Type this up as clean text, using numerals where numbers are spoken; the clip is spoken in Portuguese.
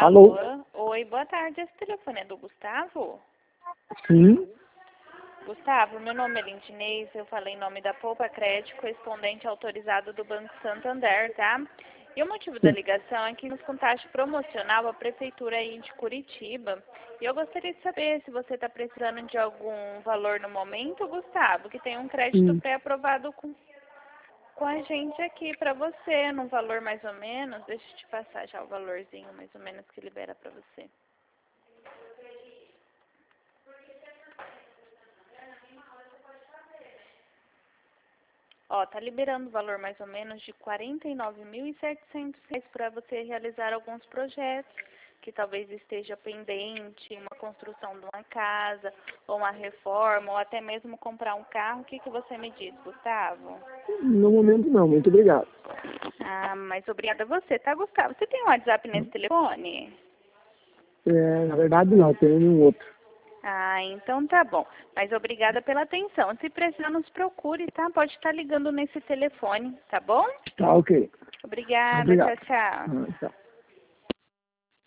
Alô? Oi, boa tarde. Esse telefone é do Gustavo? Sim. Gustavo, meu nome é Lindinês, eu falei em nome da Poupa Crédito, correspondente autorizado do Banco Santander, tá? E o motivo da ligação é que nos com taxa promocional a Prefeitura aí de Curitiba. E eu gostaria de saber se você está precisando de algum valor no momento, Gustavo, que tem um crédito pré-aprovado com a gente aqui para você, num valor mais ou menos. Deixa eu te passar já o valorzinho mais ou menos que libera para você. Ó, tá liberando o valor mais ou menos de R$ 49.700 para você realizar alguns projetos que talvez esteja pendente, uma construção de uma casa, ou uma reforma, ou até mesmo comprar um carro. O que você me diz, Gustavo? No momento não, muito obrigado. Ah, mas obrigada a você, tá, Gustavo? Você tem um WhatsApp nesse telefone? Na verdade não, tem um outro. Ah, então tá bom. Mas obrigada pela atenção. Se precisar, nos procure, tá? Pode estar ligando nesse telefone, tá bom? Tá ok. Obrigada, Obrigado. tchau, tchau. Tchau.